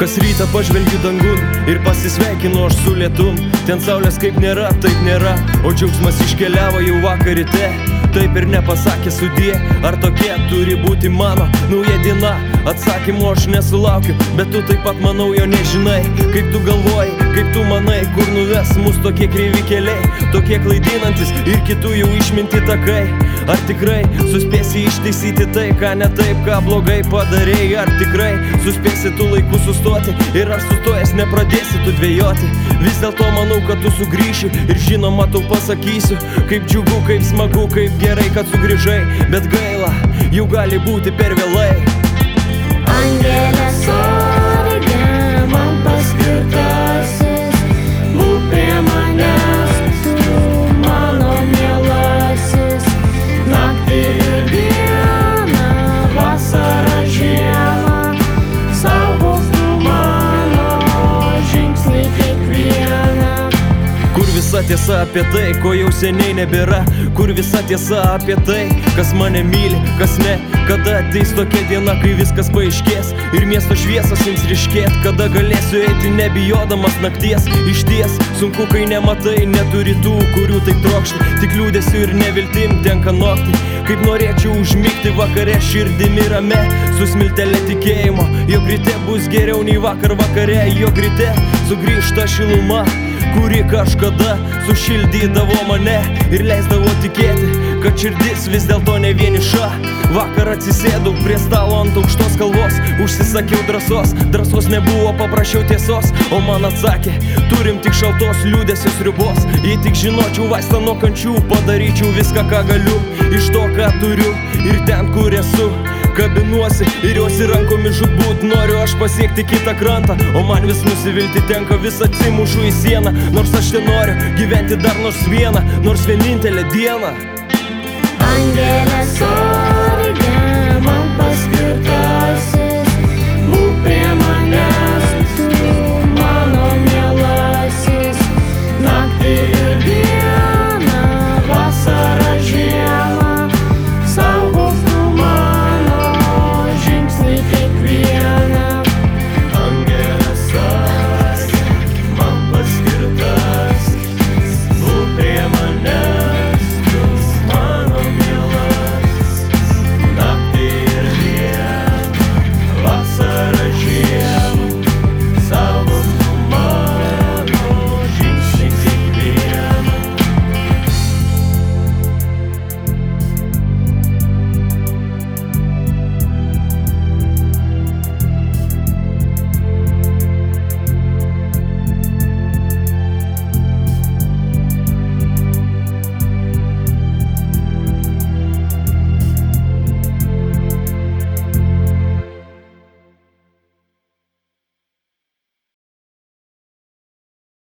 Kas rytą pažvelgiu dangun ir pasisveikinu aš su lietum. Ten saulės kaip nėra, taip nėra, o džiaugsmas iškeliavo jau vakar ryte. Taip ir nepasakė sudie, ar tokia turi būti mano nauja diena. Atsakymo aš nesulaukiu, bet tu taip pat manau jo nežinai. Kaip tu galvoji, kaip tu manai, kur nuves mus tokie kreivi keliai, tokie klaidinantis ir kitų jau išminti takai. Ar tikrai suspėsi ištaisyti tai, ką ne taip, ką blogai padarei? Ar tikrai suspėsi tu laiku sustoti ir ar sustojęs nepradėsi tu dvejoti? Vis dėlto manau, kad tu sugrįši ir žinoma tau pasakysiu, kaip džiugu, kaip smagu, kaip gerai, kad sugrįžai. Bet gaila, jau gali būti per vėlai. Angelė sargė, man paskirtasis, būk prie manęs, tu mano mielasis. Naktį ir dieną, vasarą, žiemą, saugos tu mano žingsnį kiekvieną. Kur visa tiesa apie tai, ko jau seniai nebėra? Kur visa tiesa apie tai, kas mane myli, kas ne? Kada ateis tokia diena, kai viskas paaiškės ir miesto šviesos ims ryškėt? Kada galėsiu eiti nebijodamas nakties? Išties sunku, kai nematai, neturi tų, kurių taip trokšti. Tik liūdesiu ir neviltim tenka nokti. Kaip norėčiau užmigti vakare širdimi rame, su smiltelė tikėjimo, jog ryte bus geriau nei vakar vakare. Jog ryte sugrįžta šiluma, kuri kažkada sušildydavo mane ir leisdavo tikėti, kad širdis vis dėlto ne vieniša. Vakar atsisėdau prie stalo ant aukštos kalvos, užsisakiau drąsos nebuvo, paprašiau tiesos, o man atsakė, turim tik šaltos liūdėsios ribos. Jei tik žinočiau vaistą nuo kančių, padaryčiau viską, ką galiu, iš to, ką turiu ir ten, kur esu. Kabinuosi ir juosi rankomis žudbūt, noriu aš pasiekti kitą krantą, o man vis nusivilti tenka, vis atsimušu į sieną. Nors aš ten noriu gyventi dar nors vieną, nors vienintelę dieną. Angelė